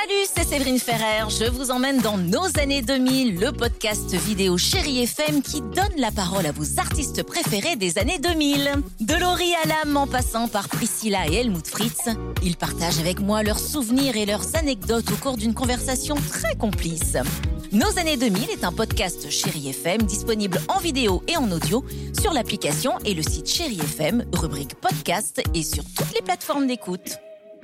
Salut, c'est Séverine Ferrer. Je vous emmène dans nos années 2000, le podcast vidéo Chérie FM qui donne la parole à vos artistes préférés des années 2000. De Laurie Hallam en passant par Priscilla et Helmut Fritz, ils partagent avec moi leurs souvenirs et leurs anecdotes au cours d'une conversation très complice. Nos années 2000 est un podcast Chérie FM disponible en vidéo et en audio sur l'application et le site Chérie FM, rubrique podcast et sur toutes les plateformes d'écoute.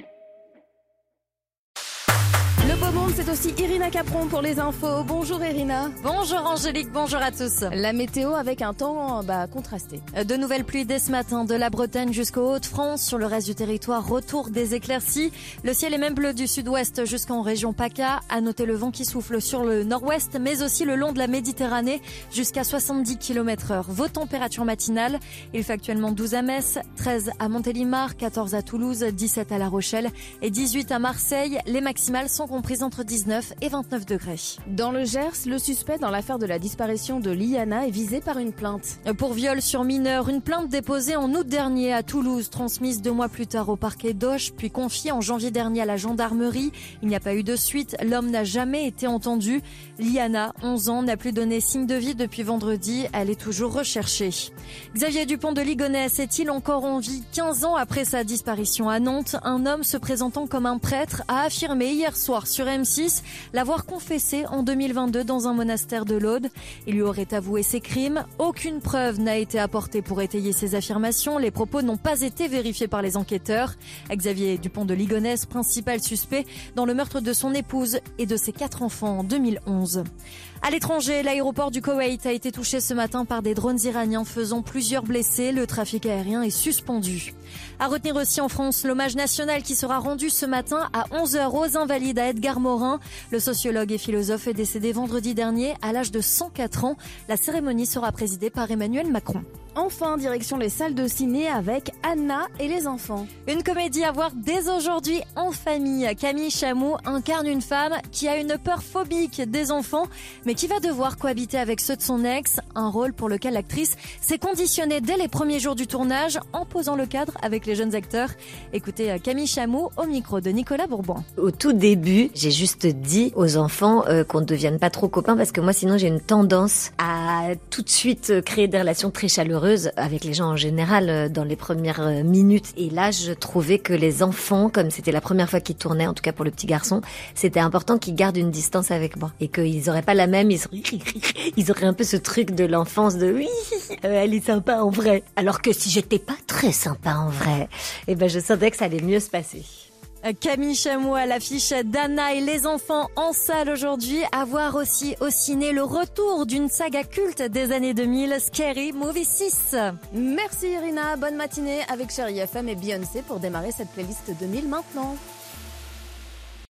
Le beau monde, c'est aussi Irina Capron pour les infos. Bonjour Irina. Bonjour Angélique, bonjour à tous. La météo avec un temps contrasté. De nouvelles pluies dès ce matin, de la Bretagne jusqu'aux Hauts-de-France. Sur le reste du territoire, retour des éclaircies. Le ciel est même bleu du sud-ouest jusqu'en région PACA. À noter le vent qui souffle sur le nord-ouest, mais aussi le long de la Méditerranée jusqu'à 70 km/h. Vos températures matinales, il fait actuellement 12 à Metz, 13 à Montélimar, 14 à Toulouse, 17 à La Rochelle et 18 à Marseille. Les maximales sont comprises entre 19 et 29 degrés. Dans le Gers, le suspect dans l'affaire de la disparition de Liana est visé par une plainte. Pour viol sur mineur, une plainte déposée en août dernier à Toulouse, transmise 2 mois plus tard au parquet d'Auch, puis confiée en janvier dernier à la gendarmerie. Il n'y a pas eu de suite, l'homme n'a jamais été entendu. Liana, 11 ans, n'a plus donné signe de vie depuis vendredi, elle est toujours recherchée. Xavier Dupont de Ligonnès est-il encore en vie 15 ans après sa disparition à Nantes? Un homme se présentant comme un prêtre a affirmé hier soir sur M6 l'avoir confessé en 2022 dans un monastère de l'Aude. Il lui aurait avoué ses crimes. Aucune preuve n'a été apportée pour étayer ses affirmations. Les propos n'ont pas été vérifiés par les enquêteurs. Xavier Dupont de Ligonnès, principal suspect dans le meurtre de son épouse et de ses 4 enfants en 2011. À l'étranger, l'aéroport du Koweït a été touché ce matin par des drones iraniens faisant plusieurs blessés. Le trafic aérien est suspendu. À retenir aussi en France, l'hommage national qui sera rendu ce matin à 11h aux Invalides à Edgar Morin. Le sociologue et philosophe est décédé vendredi dernier à l'âge de 104 ans. La cérémonie sera présidée par Emmanuel Macron. Enfin, direction les salles de ciné avec Anna et les enfants. Une comédie à voir dès aujourd'hui en famille. Camille Chamou incarne une femme qui a une peur phobique des enfants, mais qui va devoir cohabiter avec ceux de son ex. Un rôle pour lequel l'actrice s'est conditionnée dès les premiers jours du tournage en posant le cadre avec les jeunes acteurs. Écoutez Camille Chamou au micro de Nicolas Bourbon. Au tout début, j'ai juste dit aux enfants qu'on ne devienne pas trop copains parce que moi sinon j'ai une tendance à tout de suite créer des relations très chaleureuses avec les gens en général dans les premières minutes. Et là, je trouvais que les enfants, comme c'était la première fois qu'ils tournaient, en tout cas pour le petit garçon, c'était important qu'ils gardent une distance avec moi. Et qu'ils auraient pas la même, ils auraient un peu ce truc de l'enfance de oui, elle est sympa en vrai. Alors que si j'étais pas très sympa en vrai, je sentais que ça allait mieux se passer. Camille Chamou à l'affiche d'Anna et les enfants en salle aujourd'hui. À voir aussi au ciné le retour d'une saga culte des années 2000, Scary Movie 6. Merci Irina, bonne matinée avec Chérie FM et Beyoncé pour démarrer cette playlist 2000 maintenant.